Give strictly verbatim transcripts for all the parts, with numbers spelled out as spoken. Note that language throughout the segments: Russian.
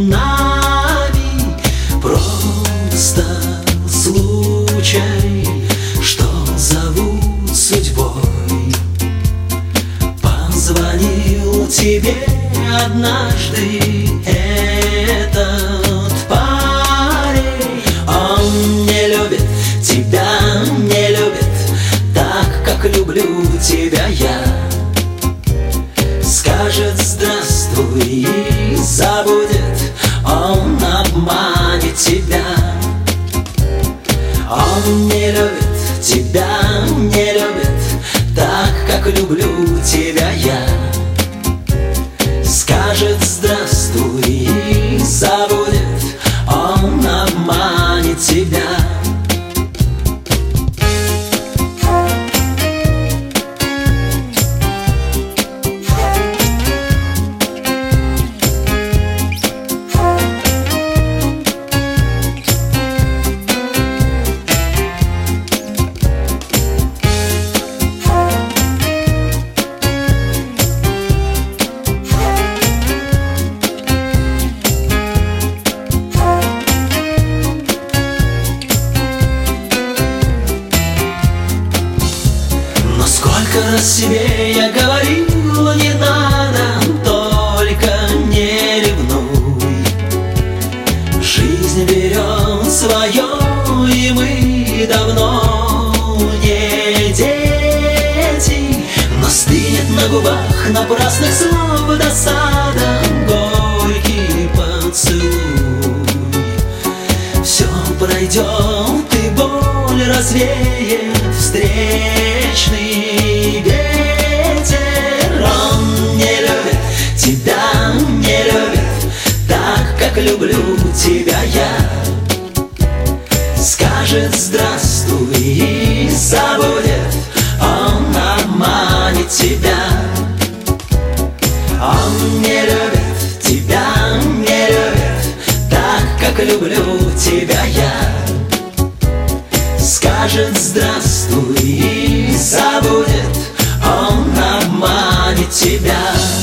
нами. Просто случай, что зовут судьбой, позвонил тебе однажды этот парень. Он не любит тебя, не любит так, как люблю тебя я. Скажет здравствуй и забудет, он обманет тебя. Он не любит тебя, не любит так, как люблю тебя я. Скажет здравствуй и забудет, он обманет тебя. Сколько раз себе я говорил, не надо, только не ревнуй. Жизнь берет свое, и мы давно не дети. Но стынет на губах напрасных слов досада, горький поцелуй. Все пройдет, и боль развеет встречный ветер. Он не любит тебя, не любит так, как люблю тебя я. Скажет здравствуй и забудет, он обманет тебя. Он не любит тебя, не любит так, как люблю тебя я. Скажет здравствуй и забудет, он обманет тебя.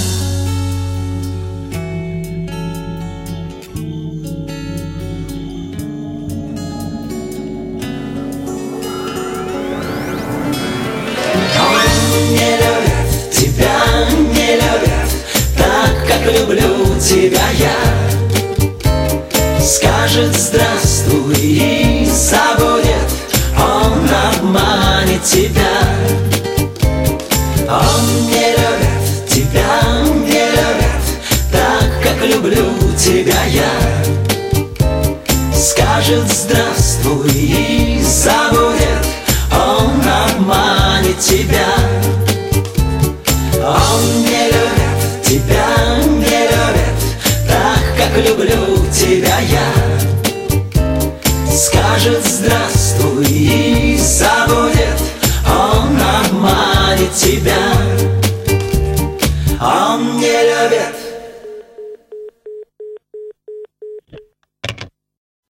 Он не любит тебя, не любит так, как люблю тебя я. Скажет здравствуй и забудет, он обманет тебя. Он не любит тебя, не любит так, как люблю тебя я. Скажет здравствуй и забудет, он обманет тебя. Он не любит тебя, не любит так, как люблю тебя я. Скажет здравствуй и забудет, он обманет тебя. Он не любит